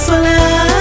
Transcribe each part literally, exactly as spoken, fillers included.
kasola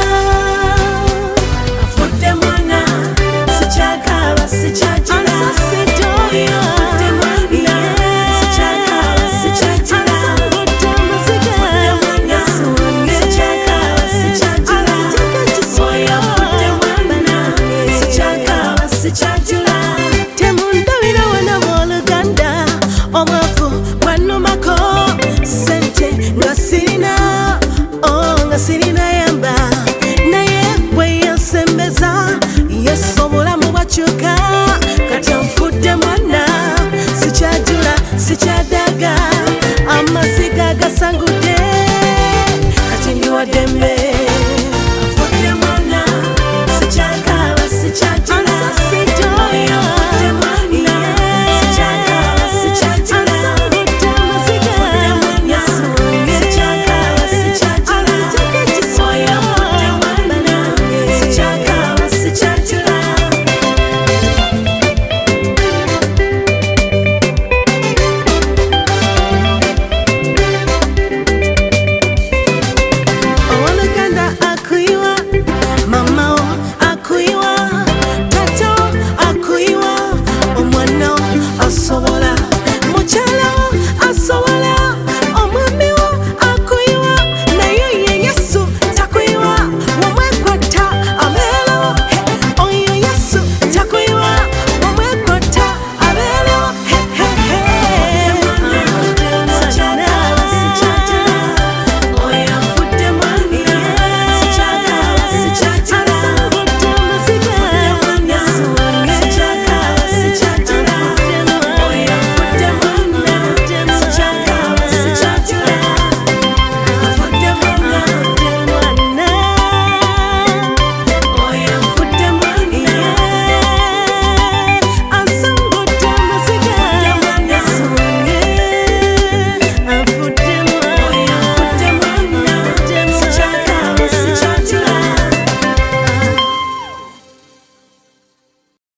afudde mwana sikyakaaba sikyajula afudde mwana sikyakaaba sikyajula afudde mwana sikyakaaba sikyajula oyo afudde mwana sikyakaaba sikyajula temundabira wana booluganda omwavu gwanumako sente nga sirina oh nga sirina yamba naye bwe yansembeza yesu obulamu bwakyuka